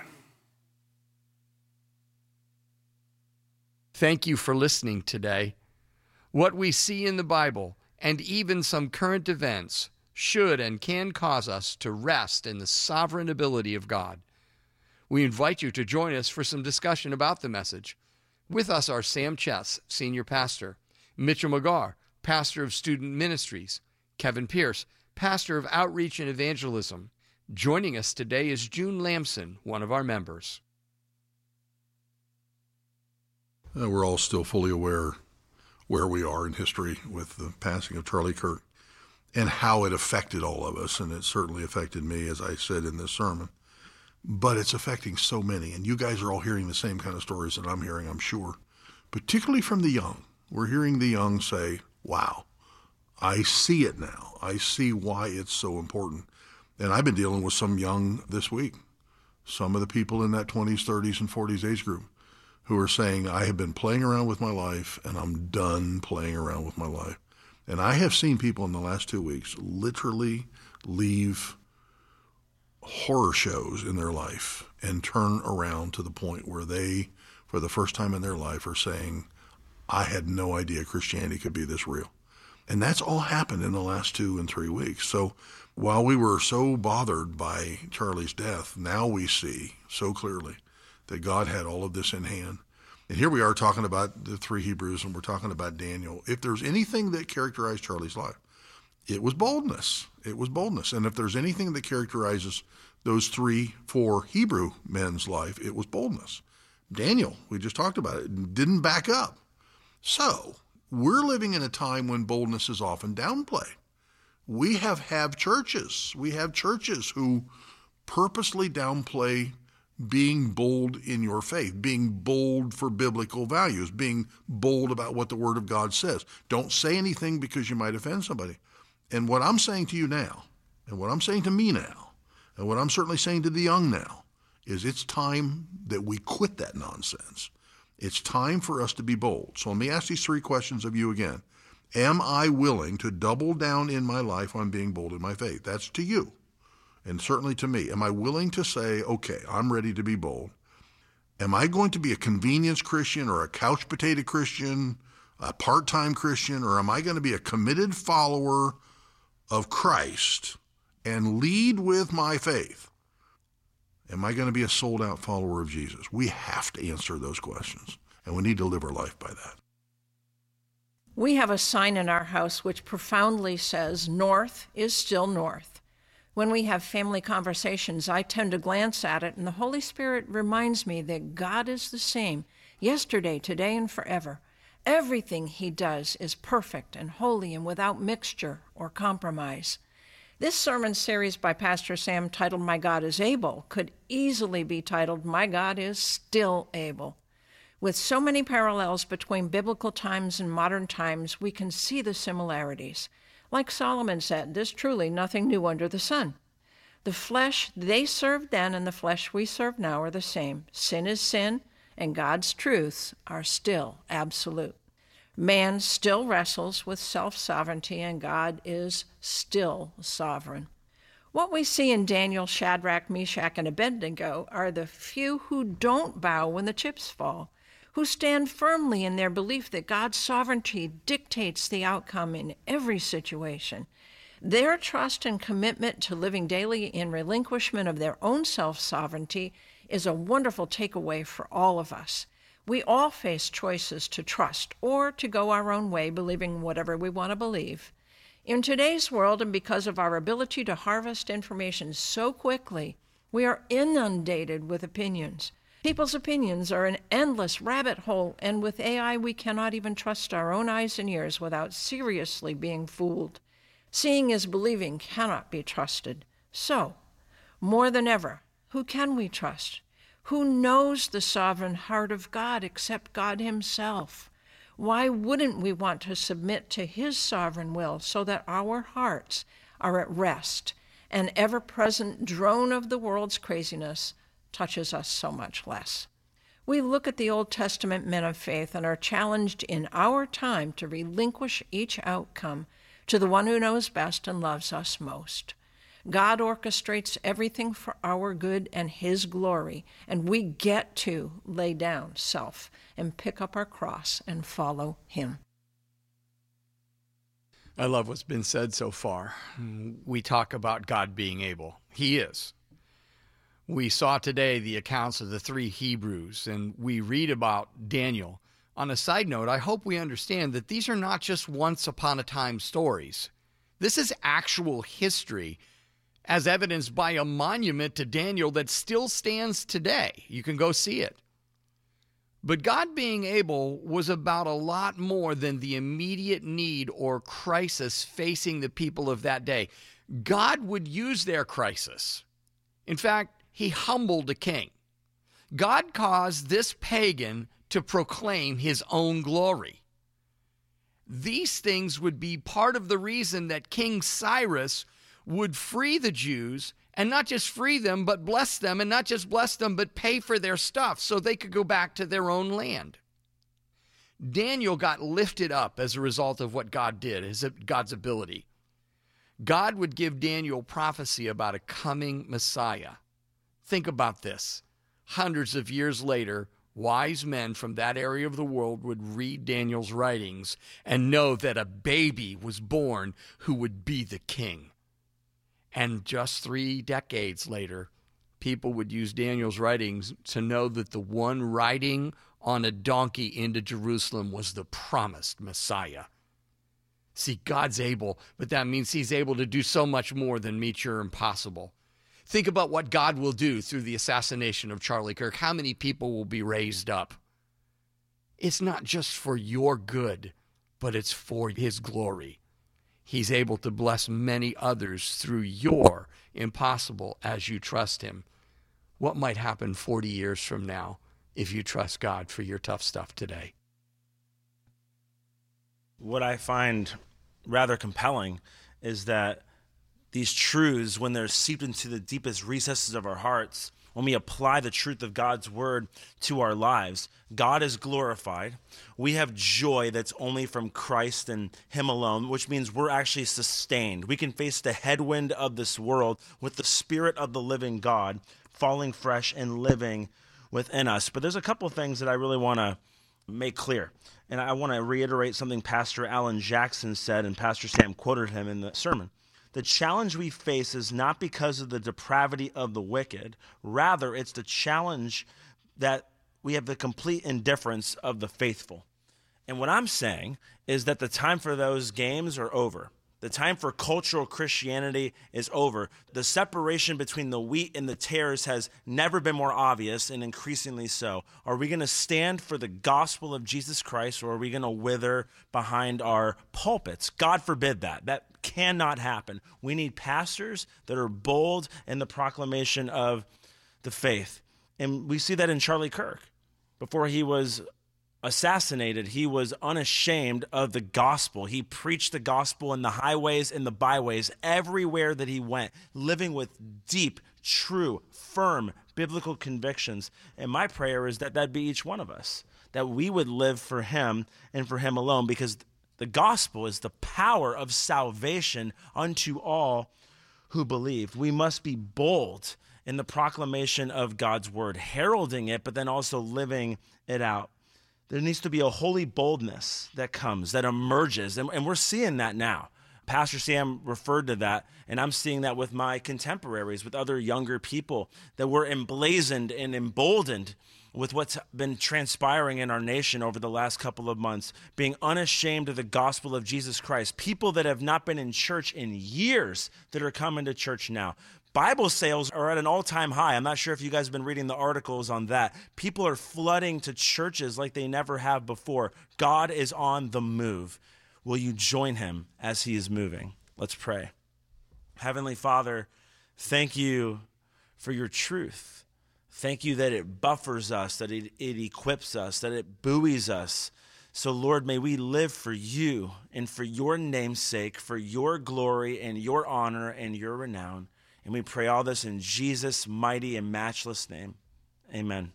Thank you for listening today. What we see in the Bible and even some current events should and can cause us to rest in the sovereign ability of God. We invite you to join us for some discussion about the message. With us are Sam Chess, Senior Pastor, Mitchell McGarr, Pastor of Student Ministries, Kevin Pierce, Pastor of Outreach and Evangelism. Joining us today is June Lamson, one of our members. We're all still fully aware where we are in history with the passing of Charlie Kirk and how it affected all of us, and it certainly affected me, as I said in this sermon. But it's affecting so many, and you guys are all hearing the same kind of stories that I'm hearing, I'm sure, particularly from the young. We're hearing the young say, wow, I see it now. I see why it's so important. And I've been dealing with some young this week, some of the people in that 20s, 30s, and 40s age group who are saying, I have been playing around with my life, and I'm done playing around with my life. And I have seen people in the last 2 weeks literally leave horror shows in their life and turn around to the point where they, for the first time in their life, are saying, I had no idea Christianity could be this real. And that's all happened in the last 2 and 3 weeks. So while we were so bothered by Charlie's death, now we see so clearly that God had all of this in hand. And here we are talking about the 3 Hebrews, and we're talking about Daniel. If there's anything that characterized Charlie's life, it was boldness. It was boldness. And if there's anything that characterizes those 3, 4 Hebrew men's life, it was boldness. Daniel, we just talked about it, didn't back up. So we're living in a time when boldness is often downplayed. We have churches. We have churches who purposely downplay being bold in your faith, being bold for biblical values, being bold about what the Word of God says. Don't say anything because you might offend somebody. And what I'm saying to you now, and what I'm saying to me now, and what I'm certainly saying to the young now, is it's time that we quit that nonsense. It's time for us to be bold. So let me ask these 3 questions of you again. Am I willing to double down in my life on being bold in my faith? That's to you, and certainly to me. Am I willing to say, okay, I'm ready to be bold? Am I going to be a convenience Christian or a couch potato Christian, a part-time Christian, or am I going to be a committed follower of Christ and lead with my faith? Am I going to be a sold-out follower of Jesus? We have to answer those questions, and we need to live our life by that. We have a sign in our house which profoundly says, north is still north. When we have family conversations, I tend to glance at it, and the Holy Spirit reminds me that God is the same yesterday, today, and forever. Everything he does is perfect and holy and without mixture or compromise. This sermon series by Pastor Sam, titled My God is Able, could easily be titled My God is Still Able. With so many parallels between biblical times and modern times, we can see the similarities. Like Solomon said, there's truly nothing new under the sun. The flesh they served then and the flesh we serve now are the same. Sin is sin, and God's truths are still absolute. Man still wrestles with self-sovereignty, and God is still sovereign. What we see in Daniel, Shadrach, Meshach, and Abednego are the few who don't bow when the chips fall, who stand firmly in their belief that God's sovereignty dictates the outcome in every situation. Their trust and commitment to living daily in relinquishment of their own self-sovereignty is a wonderful takeaway for all of us. We all face choices to trust or to go our own way, believing whatever we want to believe. In today's world, and because of our ability to harvest information so quickly, we are inundated with opinions. People's opinions are an endless rabbit hole, and with AI, we cannot even trust our own eyes and ears without seriously being fooled. Seeing is believing cannot be trusted. So, more than ever, who can we trust? Who knows the sovereign heart of God except God himself? Why wouldn't we want to submit to his sovereign will so that our hearts are at rest and ever-present drone of the world's craziness touches us so much less? We look at the Old Testament men of faith and are challenged in our time to relinquish each outcome to the one who knows best and loves us most. God orchestrates everything for our good and his glory, and we get to lay down self and pick up our cross and follow him. I love what's been said so far. We talk about God being able. He is. We saw today the accounts of the 3 Hebrews, and we read about Daniel. On a side note, I hope we understand that these are not just once upon a time stories. This is actual history, as evidenced by a monument to Daniel that still stands today. You can go see it. But God being able was about a lot more than the immediate need or crisis facing the people of that day. God would use their crisis. In fact, he humbled a king. God caused this pagan to proclaim his own glory. These things would be part of the reason that King Cyrus would free the Jews, and not just free them, but bless them, and not just bless them, but pay for their stuff so they could go back to their own land. Daniel got lifted up as a result of what God did, God's ability. God would give Daniel prophecy about a coming Messiah. Think about this. Hundreds of years later, wise men from that area of the world would read Daniel's writings and know that a baby was born who would be the king. And just 3 decades later, people would use Daniel's writings to know that the one riding on a donkey into Jerusalem was the promised Messiah. See, God's able, but that means he's able to do so much more than meet your impossible. Think about what God will do through the assassination of Charlie Kirk. How many people will be raised up? It's not just for your good, but it's for his glory. He's able to bless many others through your impossible as you trust him. What might happen 40 years from now if you trust God for your tough stuff today? What I find rather compelling is that these truths, when they're seeped into the deepest recesses of our hearts, when we apply the truth of God's word to our lives, God is glorified. We have joy that's only from Christ and him alone, which means we're actually sustained. We can face the headwind of this world with the Spirit of the living God falling fresh and living within us. But there's a couple of things that I really want to make clear. And I want to reiterate something Pastor Alan Jackson said, and Pastor Sam quoted him in the sermon. The challenge we face is not because of the depravity of the wicked. Rather, it's the challenge that we have the complete indifference of the faithful. And what I'm saying is that the time for those games are over. The time for cultural Christianity is over. The separation between the wheat and the tares has never been more obvious, and increasingly so. Are we going to stand for the gospel of Jesus Christ, or are we going to wither behind our pulpits? God forbid that. That cannot happen. We need pastors that are bold in the proclamation of the faith. And we see that in Charlie Kirk. Before he was assassinated, he was unashamed of the gospel. He preached the gospel in the highways and the byways, everywhere that he went, living with deep, true, firm biblical convictions. And my prayer is that that'd be each one of us, that we would live for him and for him alone, because the gospel is the power of salvation unto all who believe. We must be bold in the proclamation of God's word, heralding it, but then also living it out. There needs to be a holy boldness that comes, that emerges, and we're seeing that now. Pastor Sam referred to that, and I'm seeing that with my contemporaries, with other younger people, that we're emblazoned and emboldened with what's been transpiring in our nation over the last couple of months, being unashamed of the gospel of Jesus Christ. People that have not been in church in years that are coming to church now. Bible sales are at an all-time high. I'm not sure if you guys have been reading the articles on that. People are flooding to churches like they never have before. God is on the move. Will you join him as he is moving? Let's pray. Heavenly Father, thank you for your truth. Thank you that it buffers us, that it equips us, that it buoys us. So, Lord, may we live for you and for your name's sake, for your glory and your honor and your renown. And we pray all this in Jesus' mighty and matchless name. Amen.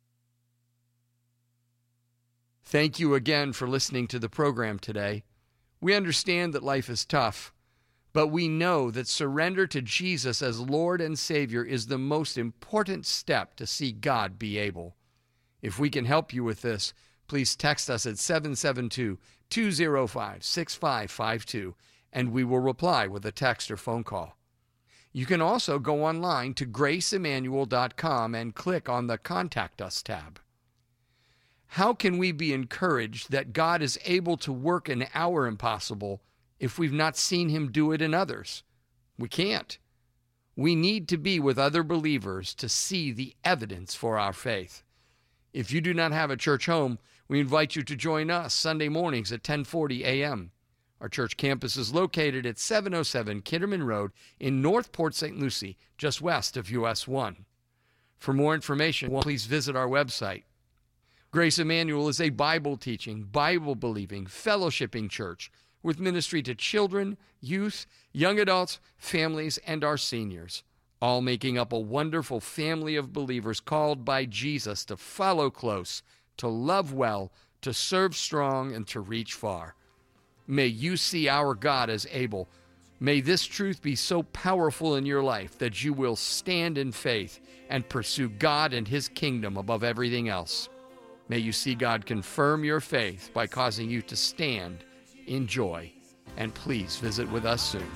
Thank you again for listening to the program today. We understand that life is tough, but we know that surrender to Jesus as Lord and Savior is the most important step to see God be able. If we can help you with this, please text us at 772-205-6552, and we will reply with a text or phone call. You can also go online to graceemmanuel.com and click on the Contact Us tab. How can we be encouraged that God is able to work in our impossible if we've not seen him do it in others? We can't. We need to be with other believers to see the evidence for our faith. If you do not have a church home, we invite you to join us Sunday mornings at 10:40 a.m. Our church campus is located at 707 Kinderman Road in North Port St. Lucie, just west of US 1. For more information, please visit our website. Grace Emmanuel is a Bible-teaching, Bible-believing, fellowshipping church with ministry to children, youth, young adults, families, and our seniors, all making up a wonderful family of believers called by Jesus to follow close, to love well, to serve strong, and to reach far. May you see our God as able. May this truth be so powerful in your life that you will stand in faith and pursue God and his kingdom above everything else. May you see God confirm your faith by causing you to stand in joy. And please visit with us soon.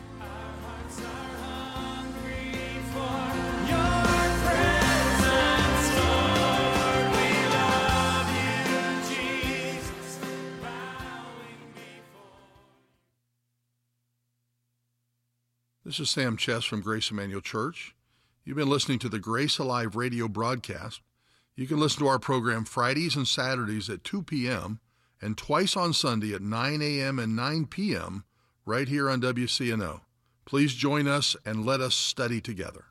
This is Sam Chess from Grace Emmanuel Church. You've been listening to the Grace Alive radio broadcast. You can listen to our program Fridays and Saturdays at 2 p.m. and twice on Sunday at 9 a.m. and 9 p.m. right here on WCNO. Please join us and let us study together.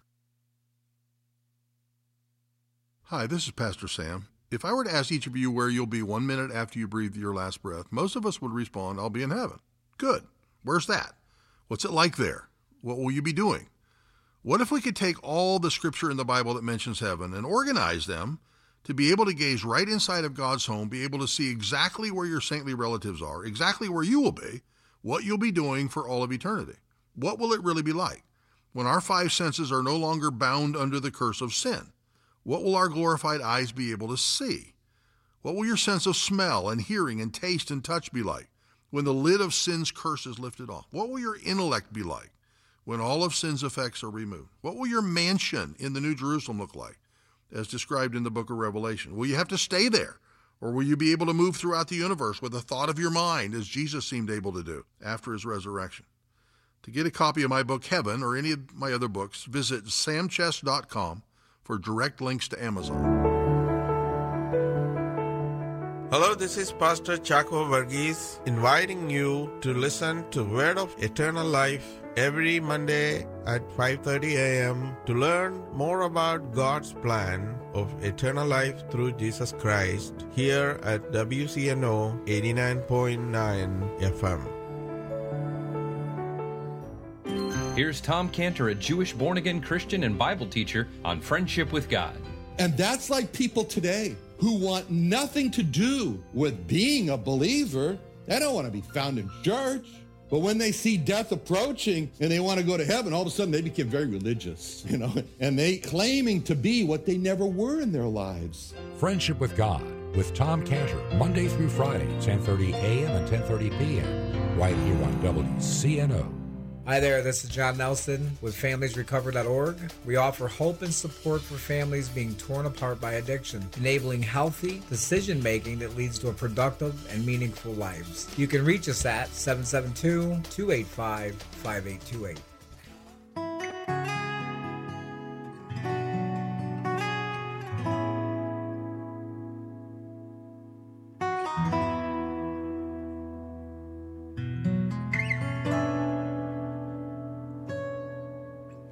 Hi, this is Pastor Sam. If I were to ask each of you where you'll be 1 minute after you breathe your last breath, most of us would respond, I'll be in heaven. Good. Where's that? What's it like there? What will you be doing? What if we could take all the scripture in the Bible that mentions heaven and organize them to be able to gaze right inside of God's home, be able to see exactly where your saintly relatives are, exactly where you will be, what you'll be doing for all of eternity? What will it really be like when our five senses are no longer bound under the curse of sin? What will our glorified eyes be able to see? What will your sense of smell and hearing and taste and touch be like when the lid of sin's curse is lifted off? What will your intellect be like when all of sin's effects are removed? What will your mansion in the New Jerusalem look like, as described in the book of Revelation? Will you have to stay there, or will you be able to move throughout the universe with a thought of your mind, as Jesus seemed able to do after his resurrection? To get a copy of my book, Heaven, or any of my other books, visit samchess.com for direct links to Amazon. Hello, this is Pastor Chaco Varghese, inviting you to listen to Word of Eternal Life every Monday at 5:30 a.m. to learn more about God's plan of eternal life through Jesus Christ here at WCNO 89.9 FM. Here's Tom Cantor, a Jewish born-again Christian and Bible teacher on friendship with God. And that's like people today who want nothing to do with being a believer. They don't want to be found in church. But when they see death approaching and they want to go to heaven, all of a sudden they become very religious, and they claiming to be what they never were in their lives. Friendship with God with Tom Cantor, Monday through Friday, 10:30 a.m. and 10:30 p.m. right here on WCNO. Hi there, this is John Nelson with FamiliesRecover.org. We offer hope and support for families being torn apart by addiction, enabling healthy decision-making that leads to a productive and meaningful lives. You can reach us at 772-285-5828.